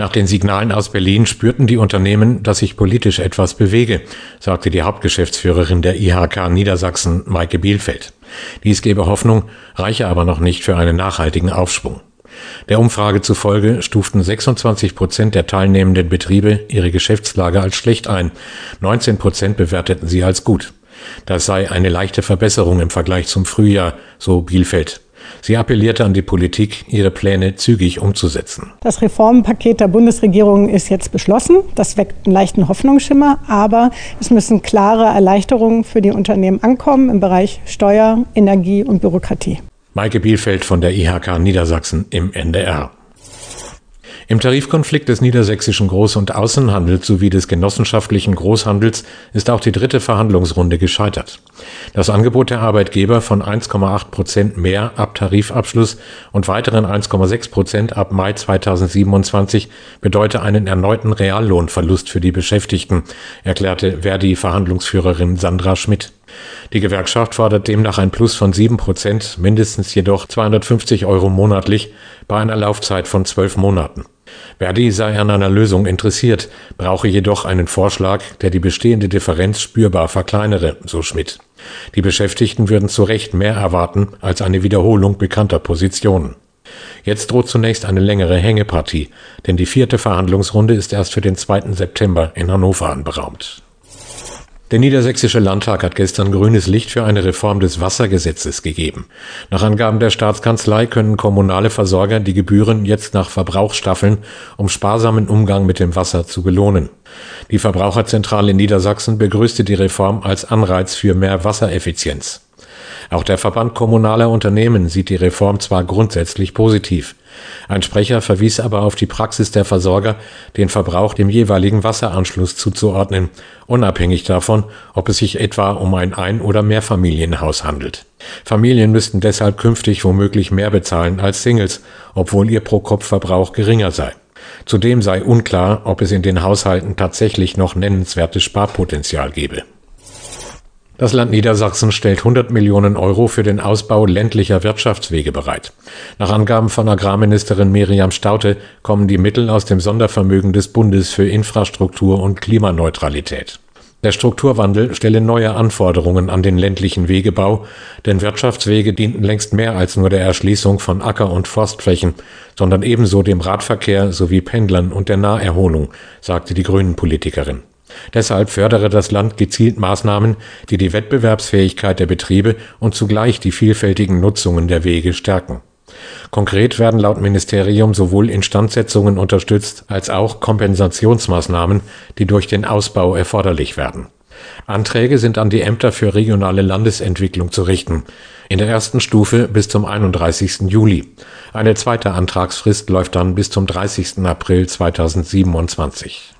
Nach den Signalen aus Berlin spürten die Unternehmen, dass sich politisch etwas bewege, sagte die Hauptgeschäftsführerin der IHK Niedersachsen, Maike Bielfeld. Dies gebe Hoffnung, reiche aber noch nicht für einen nachhaltigen Aufschwung. Der Umfrage zufolge stuften 26% der teilnehmenden Betriebe ihre Geschäftslage als schlecht ein, 19% bewerteten sie als gut. Das sei eine leichte Verbesserung im Vergleich zum Frühjahr, so Bielfeld. Sie appellierte an die Politik, ihre Pläne zügig umzusetzen. Das Reformpaket der Bundesregierung ist jetzt beschlossen. Das weckt einen leichten Hoffnungsschimmer, aber es müssen klare Erleichterungen für die Unternehmen ankommen im Bereich Steuer, Energie und Bürokratie. Maike Bielfeld von der IHK Niedersachsen im NDR. Im Tarifkonflikt des niedersächsischen Groß- und Außenhandels sowie des genossenschaftlichen Großhandels ist auch die dritte Verhandlungsrunde gescheitert. Das Angebot der Arbeitgeber von 1,8% mehr ab Tarifabschluss und weiteren 1,6% ab Mai 2027 bedeute einen erneuten Reallohnverlust für die Beschäftigten, erklärte Verdi-Verhandlungsführerin Sandra Schmidt. Die Gewerkschaft fordert demnach ein Plus von 7%, mindestens jedoch 250 € monatlich bei einer Laufzeit von 12 Monaten. Verdi sei an einer Lösung interessiert, brauche jedoch einen Vorschlag, der die bestehende Differenz spürbar verkleinere, so Schmidt. Die Beschäftigten würden zu Recht mehr erwarten als eine Wiederholung bekannter Positionen. Jetzt droht zunächst eine längere Hängepartie, denn die 4. Verhandlungsrunde ist erst für den 2. September in Hannover anberaumt. Der Niedersächsische Landtag hat gestern grünes Licht für eine Reform des Wassergesetzes gegeben. Nach Angaben der Staatskanzlei können kommunale Versorger die Gebühren jetzt nach Verbrauch staffeln, um sparsamen Umgang mit dem Wasser zu belohnen. Die Verbraucherzentrale in Niedersachsen begrüßte die Reform als Anreiz für mehr Wassereffizienz. Auch der Verband kommunaler Unternehmen sieht die Reform zwar grundsätzlich positiv. Ein Sprecher verwies aber auf die Praxis der Versorger, den Verbrauch dem jeweiligen Wasseranschluss zuzuordnen, unabhängig davon, ob es sich etwa um ein Ein- oder Mehrfamilienhaus handelt. Familien müssten deshalb künftig womöglich mehr bezahlen als Singles, obwohl ihr Pro-Kopf-Verbrauch geringer sei. Zudem sei unklar, ob es in den Haushalten tatsächlich noch nennenswertes Sparpotenzial gebe. Das Land Niedersachsen stellt 100 Millionen € für den Ausbau ländlicher Wirtschaftswege bereit. Nach Angaben von Agrarministerin Miriam Staudte kommen die Mittel aus dem Sondervermögen des Bundes für Infrastruktur und Klimaneutralität. Der Strukturwandel stelle neue Anforderungen an den ländlichen Wegebau, denn Wirtschaftswege dienten längst mehr als nur der Erschließung von Acker- und Forstflächen, sondern ebenso dem Radverkehr sowie Pendlern und der Naherholung, sagte die Grünen-Politikerin. Deshalb fördere das Land gezielt Maßnahmen, die die Wettbewerbsfähigkeit der Betriebe und zugleich die vielfältigen Nutzungen der Wege stärken. Konkret werden laut Ministerium sowohl Instandsetzungen unterstützt als auch Kompensationsmaßnahmen, die durch den Ausbau erforderlich werden. Anträge sind an die Ämter für regionale Landesentwicklung zu richten. In der ersten Stufe bis zum 31. Juli. Eine zweite Antragsfrist läuft dann bis zum 30. April 2027.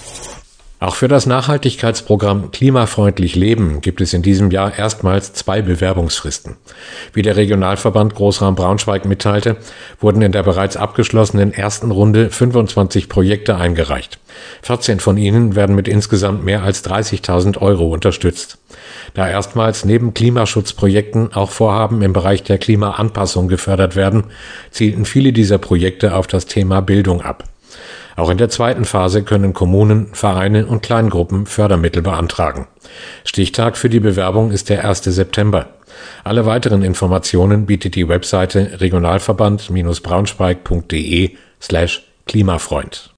Auch für das Nachhaltigkeitsprogramm Klimafreundlich Leben gibt es in diesem Jahr erstmals 2 Bewerbungsfristen. Wie der Regionalverband Großraum Braunschweig mitteilte, wurden in der bereits abgeschlossenen ersten Runde 25 Projekte eingereicht. 14 von ihnen werden mit insgesamt mehr als 30.000 € unterstützt. Da erstmals neben Klimaschutzprojekten auch Vorhaben im Bereich der Klimaanpassung gefördert werden, zielten viele dieser Projekte auf das Thema Bildung ab. Auch in der zweiten Phase können Kommunen, Vereine und Kleingruppen Fördermittel beantragen. Stichtag für die Bewerbung ist der 1. September. Alle weiteren Informationen bietet die Webseite regionalverband-braunschweig.de/Klimafreund.